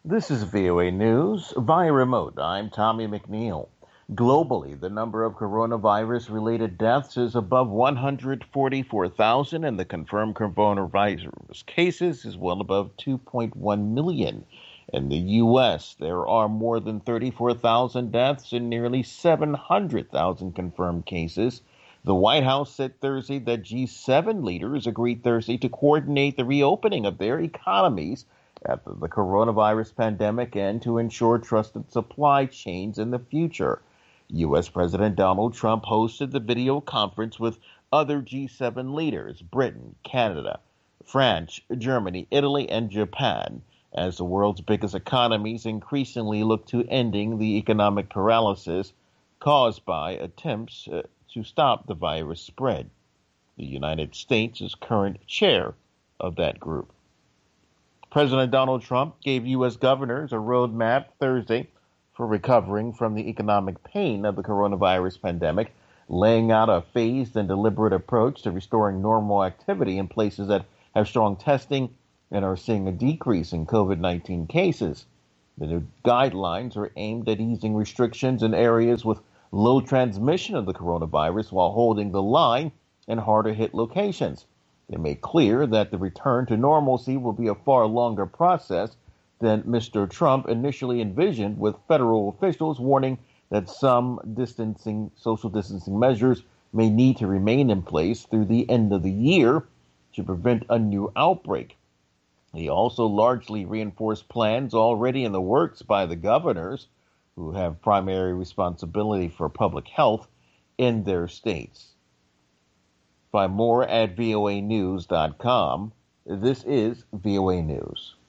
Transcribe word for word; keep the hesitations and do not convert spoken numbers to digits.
This is V O A News via remote. I'm Tommy McNeil. Globally, the number of coronavirus-related deaths is above one hundred forty-four thousand, and the confirmed coronavirus cases is well above two point one million. In the U S, there are more than thirty-four thousand deaths and nearly seven hundred thousand confirmed cases. The White House said Thursday that G seven leaders agreed Thursday to coordinate the reopening of their economies after the coronavirus pandemic and to ensure trusted supply chains in the future. U S. President Donald Trump hosted the video conference with other G seven leaders, Britain, Canada, France, Germany, Italy, and Japan, as the world's biggest economies increasingly look to ending the economic paralysis caused by attempts uh, to stop the virus spread. The United States is current chair of that group. President Donald Trump gave U S governors a roadmap Thursday for recovering from the economic pain of the coronavirus pandemic, laying out a phased and deliberate approach to restoring normal activity in places that have strong testing and are seeing a decrease in COVID nineteen cases. The new guidelines are aimed at easing restrictions in areas with low transmission of the coronavirus while holding the line in harder hit locations. They made clear that the return to normalcy will be a far longer process than Mister Trump initially envisioned, with federal officials warning that some distancing, social distancing measures may need to remain in place through the end of the year to prevent a new outbreak. He also largely reinforced plans already in the works by the governors, who have primary responsibility for public health in their states. Find more at V O A news dot com. This is V O A News.